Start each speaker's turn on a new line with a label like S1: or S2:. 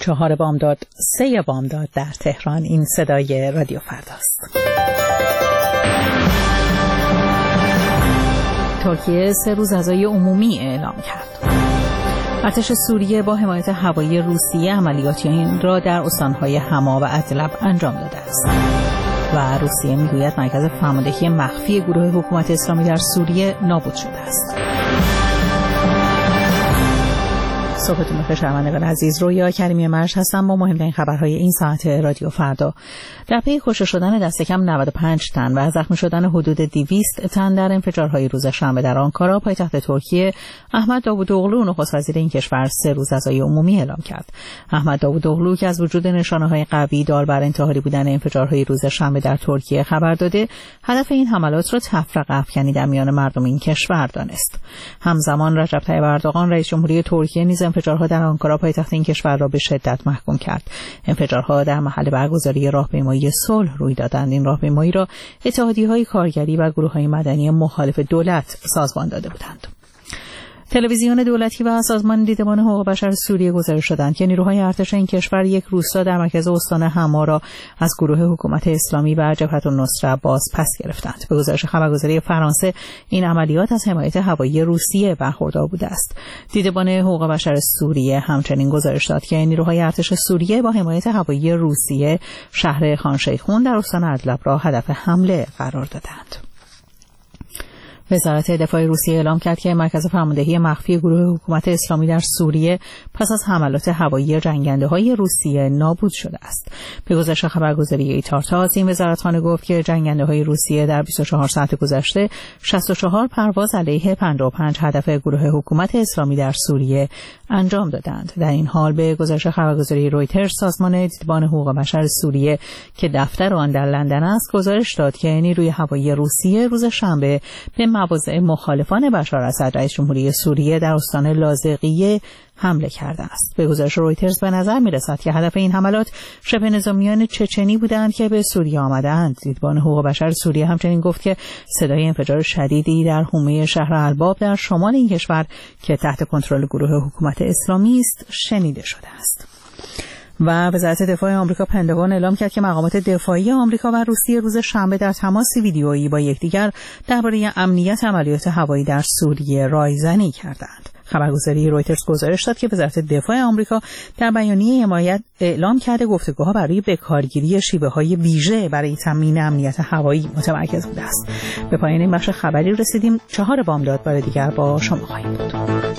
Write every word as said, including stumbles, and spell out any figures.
S1: چهار بامداد، سه بامداد در تهران. این صدای رادیو فرداست. ترکیه سه روز عزای عمومی اعلام کرد. ارتش سوریه با حمایت هوایی روسیه عملیاتی این را در استانهای حما و ادلب انجام داده است. و روسیه میگوید مرکز فرماندهی مخفی گروه حکومت اسلامی در سوریه نابود شده است. صبحتون بخیر شنوندگان عزیز، رویا کریمی مرج هستم با مهمترین خبرهای این ساعت رادیو فردا. در پی کشته شدن دست کم نود و پنج تن و زخمی شدن حدود دویست تن در انفجارهای روز شنبه در آنکارا پایتخت ترکیه، احمد داوودوغلو نخست وزیر این کشور سه روز عزای عمومی اعلام کرد. احمد داوودوغلو که از وجود نشانه‌های قوی دال بر انتحاری بودن انفجارهای روز شنبه در ترکیه خبر داده، هدف این حملات را تفرقه افکنی در میان مردم این کشور دانست. همزمان رجب طیب اردوغان رئیس جمهوری ترکیه نیز انفجارها در آنکارا پایتخت این کشور را به شدت محکوم کرد. انفجارها در محل برگزاری راهپیمایی صلح روی دادند. این راهپیمایی را اتحادیه‌های کارگری و گروه‌های مدنی مخالف دولت سازمان داده بودند. تلویزیون دولتی و سازمان دیدبان حقوق بشر سوریه گزارش دادند که نیروهای ارتش این کشور یک روستا در مرکز استان حما را از گروه حکومت اسلامی و جبهة النصره باز پس گرفتند. به گزارش خبرگزاری فرانسه، این عملیات از حمایت هوایی روسیه برخوردار بوده است. دیدبان حقوق بشر سوریه همچنین گزارش داد که نیروهای ارتش سوریه با حمایت هوایی روسیه شهر خان شیخون در استان ادلب را هدف حمله قرار دادند. وزارت دفاع روسیه اعلام کرد که مرکز فرماندهی مخفی گروه حکومت اسلامی در سوریه پس از حملات هوایی جنگنده‌های روسیه نابود شده است. به گزارش خبرگزاری ایتارتاس، این وزارتخانه گفت که جنگنده‌های روسیه در بیست و چهار ساعت گذشته شصت و چهار پرواز علیه پنجاه و پنج هدف گروه حکومت اسلامی در سوریه انجام دادند. در این حال به گزارش خبرگزاری رویترز، سازمان دیدبان حقوق بشر سوریه که دفتر آن در لندن است، گزارش داد که نیروی هوایی روسیه روز شنبه به مواضع مخالفان بشار اسد رئیس جمهوری سوریه در استان لاذقیه حمله کرده است. به گزارش رویترز به نظر می‌رسد که هدف این حملات شبه نظامیان چچنی بودند که به سوریه آمدند. دیدبان حقوق بشر سوریه همچنین گفت که صدای انفجار شدیدی در حومه شهر الباب در شمال این کشور که تحت کنترل گروه حکومت اسلامی است شنیده شده است. و وزارت دفاع آمریکا پنتاگون اعلام کرد که مقامات دفاعی آمریکا و روسیه روز شنبه در تماس ویدیویی با یکدیگر درباره امنیت عملیات هوایی در سوریه رایزنی کردند. خبرگزاری رویترز گزارش داد که وزارت دفاع آمریکا در بیانیه حمایت اعلام کرده گفتگوها برای بکارگیری شیوه‌های ویژه برای تامین امنیت هوایی متمرکز بوده است. به پایان این بخش خبری رسیدیم. چهار بامداد بار دیگر با شما خواهیم بود.